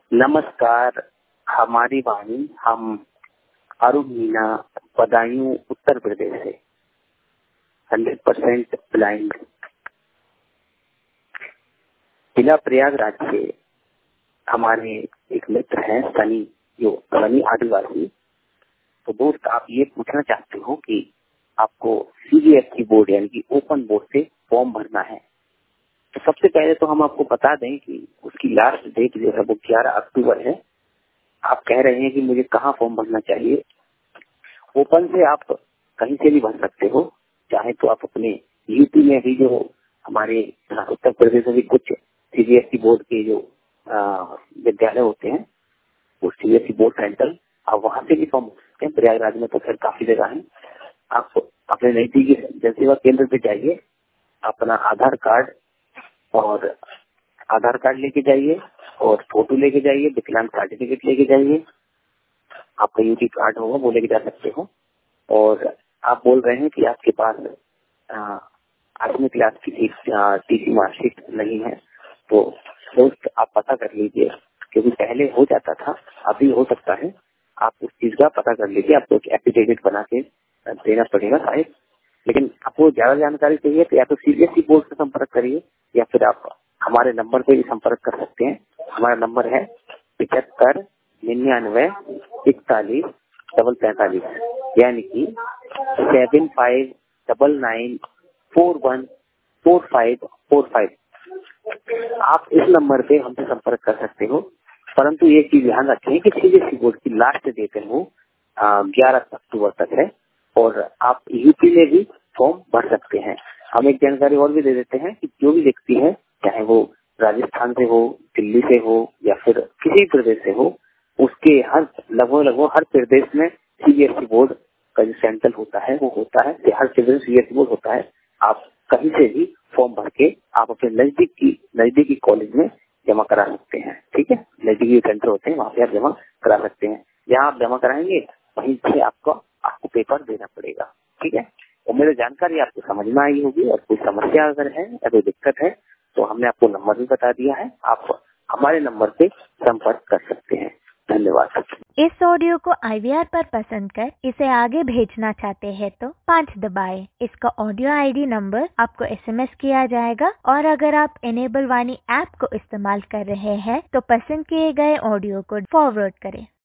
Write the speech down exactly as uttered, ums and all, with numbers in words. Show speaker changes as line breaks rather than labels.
नमस्कार, हमारी वाणी हम अरुण मीना, बदायूं उत्तर प्रदेश से हंड्रेड परसेंट ब्लाइंड। जिला प्रयागराज से हमारे एक मित्र हैं सनी, जो सनी आदिवासी। तो दोस्त, आप ये पूछना चाहते हो कि आपको सीबीएसई बोर्ड यानी कि ओपन बोर्ड से फॉर्म भरना है। तो सबसे पहले तो हम आपको बता दें कि उसकी लास्ट डेट जो है वो ग्यारह अक्टूबर है। आप कह रहे हैं कि मुझे कहाँ फॉर्म भरना चाहिए। ओपन से आप कहीं से भी भर सकते हो, चाहे तो आप अपने यूपी में भी जो हमारे उत्तर प्रदेश में भी कुछ सीबीएसई बोर्ड के जो विद्यालय होते हैं, वो सीबीएसई बोर्ड सेंटर, आप वहां से भी फॉर्म भर सकते हैं। प्रयागराज में तो फिर काफी जगह है। आप अपने नजदीकी जनसेवा केंद्र पे जाइए, अपना आधार कार्ड और आधार कार्ड लेके जाइए और फोटो लेके जाइए, विकलांग सर्टिफिकेट लेके जाइए, आपका यूटी कार्ड होगा वो लेके जा सकते हो। और आप बोल रहे हैं कि आपके पास आठवीं क्लास की टीसी मार्कशीट नहीं है, तो दोस्त आप पता कर लीजिए, क्योंकि पहले हो जाता था, अभी हो सकता है। आप उस चीज का पता कर लीजिए, आपको एक एफिडेविट बना के देना पड़ेगा शायद। लेकिन आपको ज्यादा जानकारी चाहिए तो या तो सीबीएसई बोर्ड से संपर्क करिए, या फिर आप हमारे नंबर पे भी संपर्क कर सकते हैं। हमारा नंबर है पिछहत्तर निन्यानवे इकतालीस डबल पैंतालीस, यानी कि seven five double nine four one four five four five. आप इस नंबर पे हमसे संपर्क कर सकते हो। परंतु ये चीज ध्यान रखें कि सीबीएसई बोर्ड की लास्ट डेट है वो ग्यारह अक्टूबर तक है, और आप यूपी में भी फॉर्म भर सकते हैं। हम एक जानकारी और भी दे देते हैं कि जो भी व्यक्ति है, चाहे वो राजस्थान से हो, दिल्ली से हो या फिर किसी प्रदेश से हो, उसके हर लगभग लगभग हर प्रदेश में सीबीएसई बोर्ड का जो सेंटर होता है वो होता है, हर प्रदेश सीबीएसई बोर्ड होता है। आप कहीं से भी फॉर्म भर के आप अपने नजदीक की नजदीकी कॉलेज में जमा करा सकते हैं। ठीक है, नजदीकी सेंटर होते हैं, वहाँ पे आप जमा करा सकते हैं। जहाँ आप जमा कराएंगे वहीं से आपको आपको पेपर देना पड़ेगा। ठीक है, और मेरी जानकारी आपको समझ में आई होगी। और कोई समस्या अगर है या कोई दिक्कत है तो हमने आपको नंबर भी बता दिया है, आप हमारे नंबर पे संपर्क कर सकते हैं। धन्यवाद।
इस ऑडियो को आईवीआर पर पसंद कर इसे आगे भेजना चाहते हैं तो पाँच दबाएं। इसका ऑडियो आईडी नंबर आपको एसएमएस किया जाएगा, और अगर आप एनेबल वाणी ऐप को इस्तेमाल कर रहे हैं तो पसंद किए गए ऑडियो को फॉरवर्ड करें।